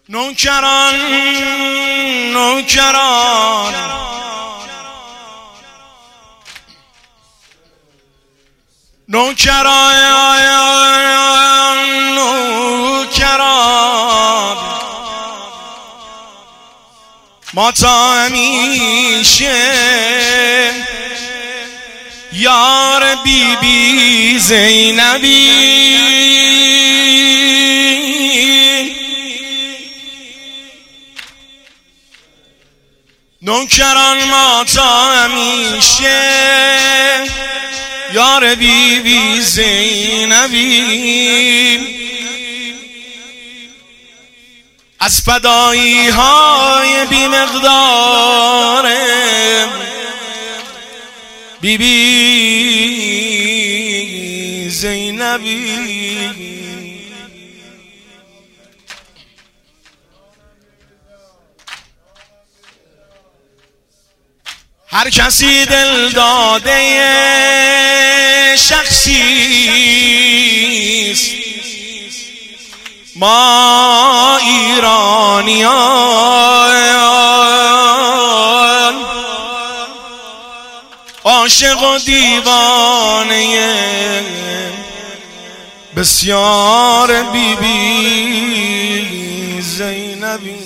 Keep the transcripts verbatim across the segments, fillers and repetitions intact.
نوکران نوکران نوکران نوکران ما تا همیشه یار بی بی زینبی نوکران ما تا همیشه یار بی بی زینبی از فدایی های بی مقدار بی بی زینبی هر کسی دل داده شخصیست ما ایرانیان عاشق و دیوانه بسیار بی بی زینبی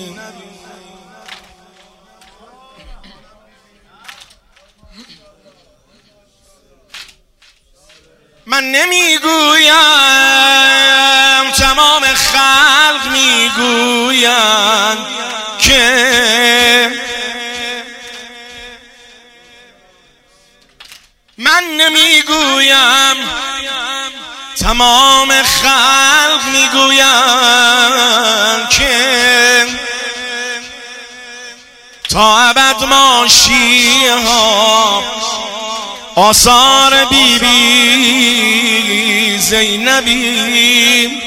من نمیگویم تمام خلق میگویند که من نمیگویم تمام خلق میگویند که تا ابد ما شیعه ها آثار بی بی زینبی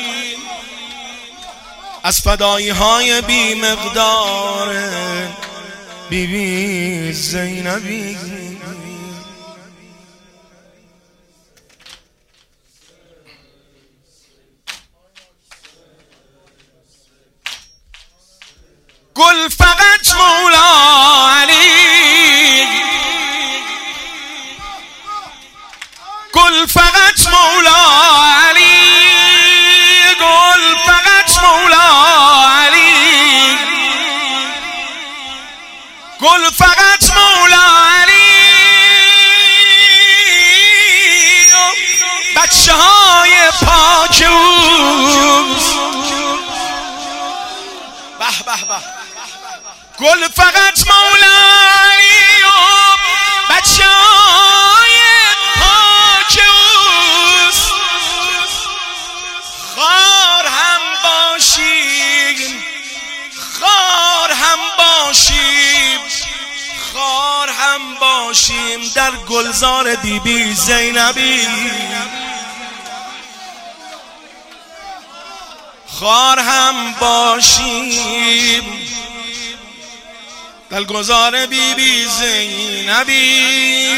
از فدایی های بی مقدار بی بی زینبی گل فقط مولا علی، گل فقط مولا علی، گل فقط مولا علی، گل فقط مولا علی. بچه های پاک اوست، به به به، گل فقط مولا علی و بچه های پاک اوست. خار هم باشیم، خار هم باشیم، خار هم باشیم در گلزار بی بی زینبی. خار هم باشیم در گلزار بی بی زینبی.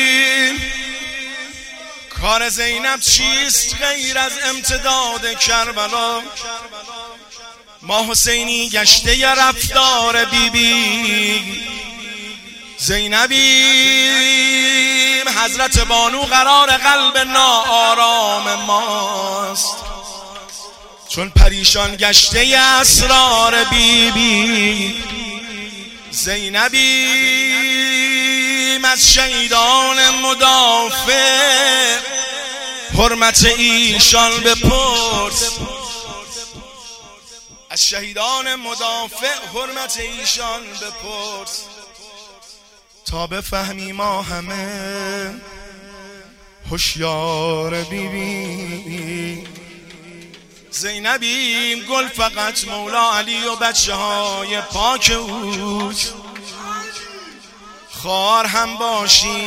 کار زینب چیست غیر از امتداد کربلا؟ ما حسینی گشته ی رفتار بی بی زینبی. حضرت بانو قرار قلب ناآرام ماست، چون پریشان گشته ی اسرار بی بی زینبی. از شهیدان مدافع حرمت ایشان بپرس، از شهیدان مدافع حرمت ایشان بپرس، تا بفهمی ما همه هوشیار بی بی زینبیم. گل فقط مولا علی و بچه های پاک اوست. خار هم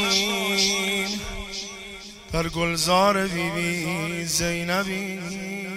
باشیم در گلزار بی بی زینبی.